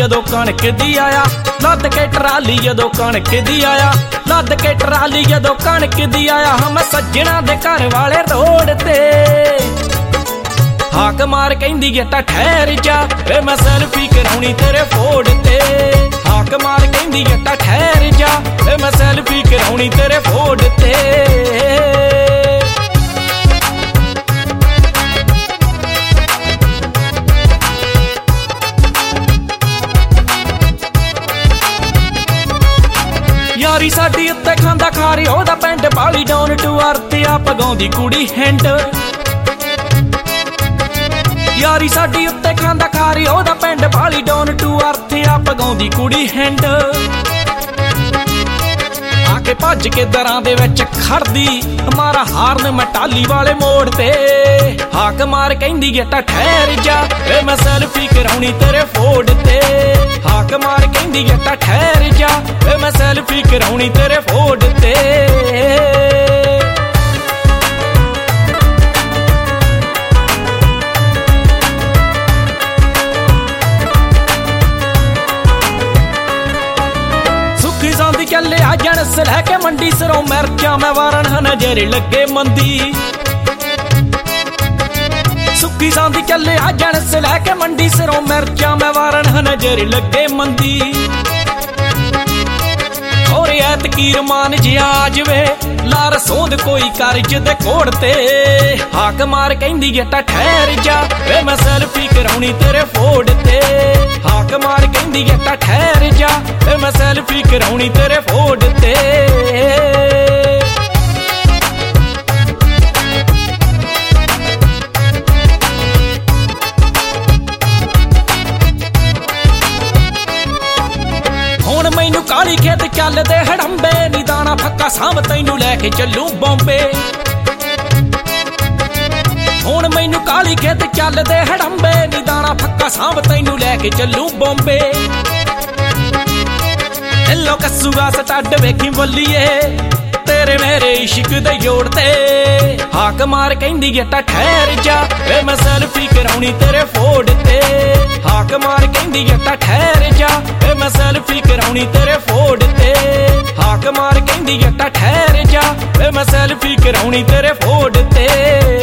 जदों कणक दी आया, लद के ट्राली जदों कणक दी आया, लद के ट्राली जदों कणक दी आया। हम सज्जणा दे घर वाले रोड ते हाक मार कहंदी गेटा ठहर जा, वे मैं सेल्फी कराउणी तेरे फोड़ ते। हाक मार कहंदी गेटा ठहर जा, वे मैं सेल्फी कराउणी तेरे फोड़ ते। यारी साडी उत्ते खांदा खारी, ओहदा पिंड बाली डाउन टू अर्थ आ पगाउंदी कुड़ी हिंड। यारी साडी उत्ते खांदा खारी, ओहदा पिंड बाली डाउन टू अर्थ आ पगाउंदी कुड़ी हिंड। आके भज के दरां दे विच खड़दी, मारा हारन मटाली वाले मोड़ ते। हाक मार कहंदी गेटा ठहर जा, वे मैं सेल्फी कराउणी तेरे फोड़ ते। हाक मार कहंदी गेटा ठहर जा, वे मैं सेल्फी कराउणी तेरे फोड़ ते। चले आ जनस लैके मंडी सिरों मिर्चा मैं वारण नजर लगे मंदी। सुखी सांदी चले आ जनस लैके मंडी सिरों मिर्चा मैं वारण नजर लगे मंदी। और ऐतकीर मान जिया जवे ला रसोंद कोई कर्ज दे कोड़ ते। हाक मार कहंदी गेटा ठहर जा, वे मैं सेल्फी कराउणी तेरे फोड़ ते। हाक मार कहंदी गेटा ठहर जा, वे मैं सेल्फी कराउणी तेरे फोड़ ते। हुण मैनू काली खेत चलदे हड़ंबे, नी दाना फक्का सांभ तैनू लैके चलूं बॉम्बे। हुण मैनू काली खेत चलदे हड़ंबे, नी दाना फक्का सांभ तैनू लैके चलूं बॉम्बे। दिलों कसूगा सटड वेखी बोलीए, तेरे मेरे इश्क दे जोड़ ते। हाक मार कहंदी गेटा ठहर जा, वे मैं सेल्फी कराउणी तेरे फोड़ ते। हाक मार कहंदी गेटा ठहर जा, वे मैं सेल्फी कराउणी तेरे फोड़ ते। हाक मार कहंदी गेटा ठहर जा, वे मैं सेल्फी कराउणी तेरे फोड़ ते।